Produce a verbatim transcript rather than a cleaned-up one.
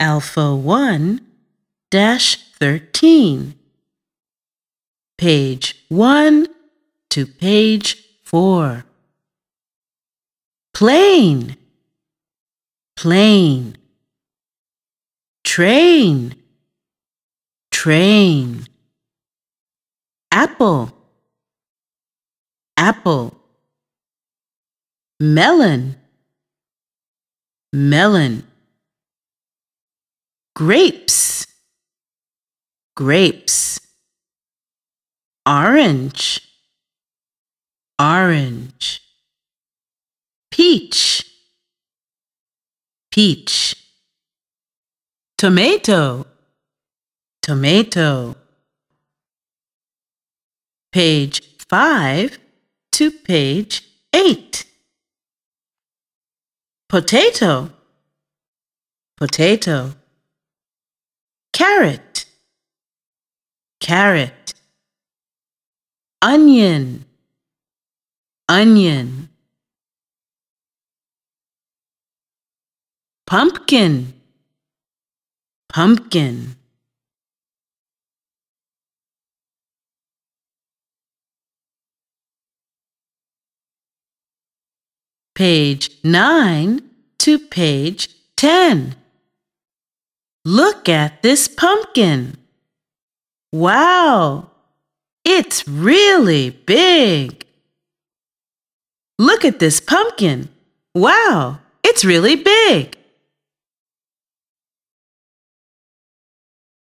Alpha one dash thirteen. Page one to page four. Plane, plane. Train, train. Apple, apple. Melon, melon. Grapes, grapes. Orange, orange. Peach, peach. Tomato, tomato. Page five to page eight. Potato, potato. Carrot, carrot. Onion, onion. Pumpkin, pumpkin. Page nine to page ten. Look at this pumpkin. Wow, it's really big. Look at this pumpkin. Wow, it's really big.